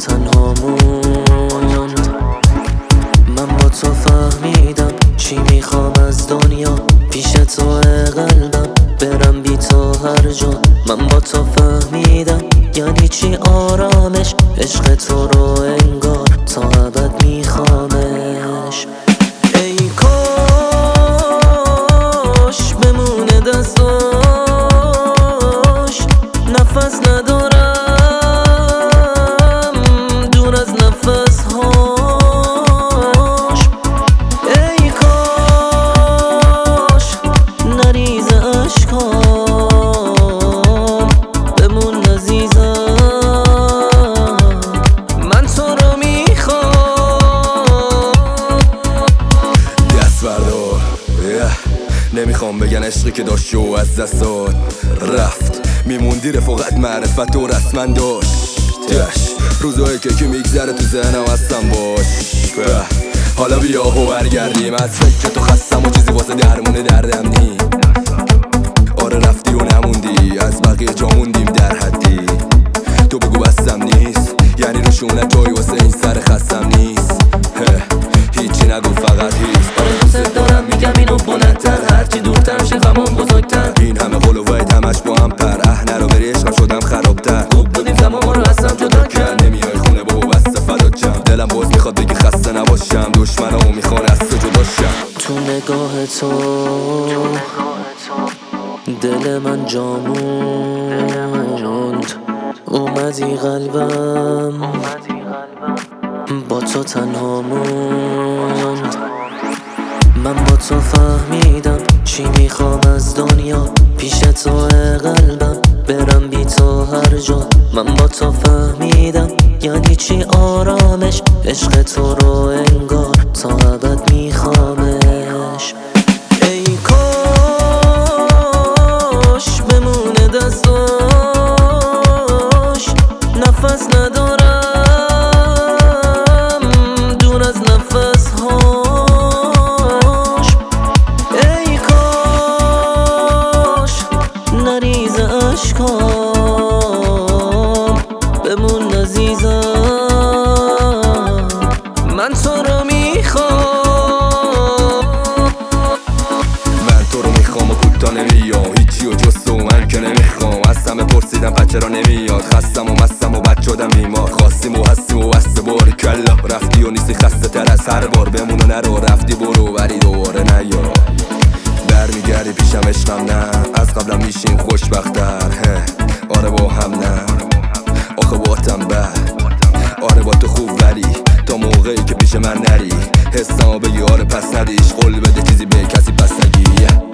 تنها موند. من با تو فهمیدم چی میخوام از دنیا، پیش تو قلبم برم بی تو هر جا. من با تو فهمیدم یعنی چی آرامش، عشق تو رو انگار تا ابد میخوامش. ای کاش بمونه دستاش، نفس ندارم دور از نفس هاش. ای کاش نریز اشکام بمون عزیزم، من تو رو میخوام. دست بردار نمیخوام بگن عشقی که داشت و از دست داد رفت، میموندی رفاقت معرفت و رسما داشتش. روزایی که میگذره تو ذهنم هستم باش. حالا بیا و برگردیم، از فکر تو خستم و چیزی واسه درمون دردم نی. آره رفتی و نموندی، از بقیه جا موندیم در حدی. تو بگو بستم نیست، یعنی روشونت جایی واسه این سر خستم نیست. هیچی نگو فقط هیست. آره دوست دارم میگم اینو بلندتر، هرچی دورتر شه غمام بزرگتر. این همه قول و وعد همش با هم پر، نرو بری عشقم شدم خرابتر. خوب بودیم زمان ما رو هستم جدا کرد، نمیای خونه بابا بسته فدات شم. دلم باز میخواد بگی خسته نباشم، دشمنامو میخوان از تو جدا شم. تو نگاه تو دل من جا موند، اومدی قلبم با تو تنها موند. من با تو فهمیدم چی میخوام از دنیا، پیش تو قلبم برم بی تو هر جا. من با تو فهمیدم یعنی چی آرامش، عشق تو رو انگار تا ابد میخوامش. ای کاش بمونه دستاش، نفس ندارم دور از نفس هاش. ای کاش نریز اشکام بمون عزیزم، من تو رو میخوام. من تو رو میخوام و کوتا نمیام، هیچی و جز تو من که نمیخوام. از همه پرسیدم بچه را نمیاد، خستم و مستم و بد شدم بیمار. خواستیم و هستیم و بسته باری کلا، رفتی و نیستی خسته تر از هر بار. بمون و نرو، رفتی برو ولی دوباره نیا. برمیگردی پیشم عشقم نه، از قبلم میشیم خوشبخت‌تر. آره با هم نه، آخه باتم بد. آره با تو خوب ولی تا موقعی که پیش من نری، حسامو بگی آره پس ندیش. قول بده چیزی به کسی پس نگی.